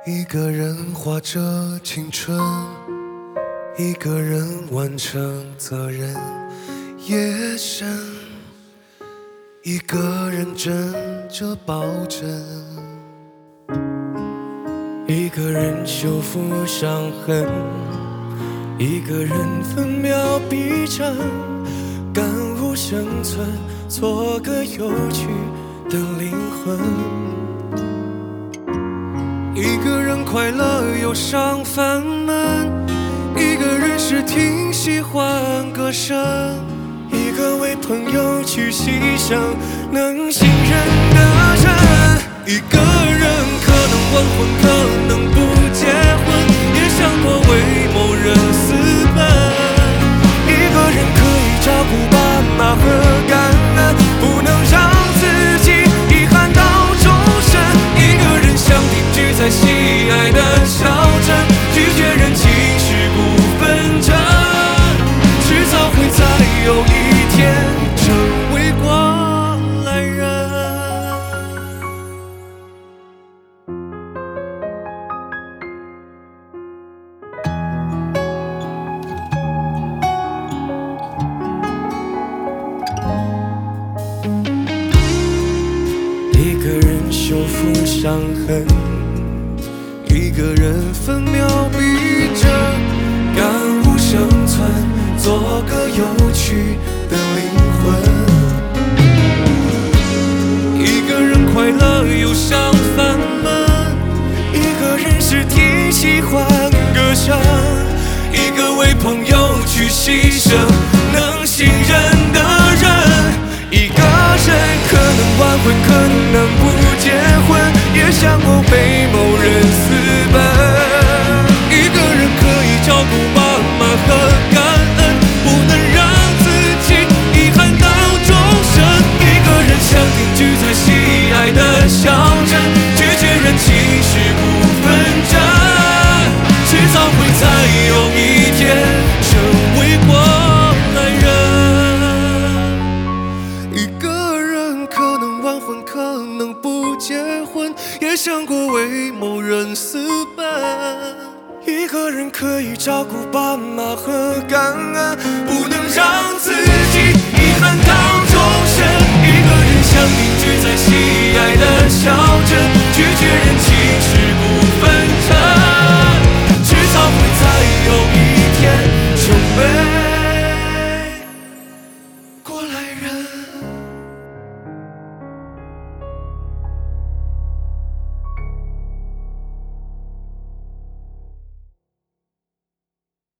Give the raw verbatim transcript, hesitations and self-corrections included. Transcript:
一个人活着青春，一个人完成责任。夜深，一个人枕着抱枕， 一个人修复伤痕，一个人分秒必争，感悟生存，做个有趣的灵魂。 一个人快乐忧伤烦闷，一个人是听戏换歌声， 一个为朋友去牺牲能信任的人。 一个人可能晚婚，可能不结婚，也想过为某人私奔。 一个人可以照顾爸妈和感恩，不能让自己遗憾到终身。 一个人想定居在喜爱的小镇，拒绝人情世故纷争，迟早会再有一天成为过来人。 一个人修复伤痕， 一个人分秒必争，感悟生存，做个有趣的灵魂。一个人快乐忧伤烦闷， 一个人是听戏换歌声， 一个为朋友去牺牲能信任的人。 一个人可能晚婚，可能不结婚，也想过被某人私奔。 一个人可以照顾爸妈和感恩，不能让自己遗憾到终身。一个人想定居在喜爱的小镇，拒绝人情世故纷争，迟早会再有一天成为过来人。一个人可能晚婚，可能不结婚，也想过为某人私奔。 一个人可以照顾爸妈和感恩， 不能让自己遗憾到终身。一个人想定居在喜爱的小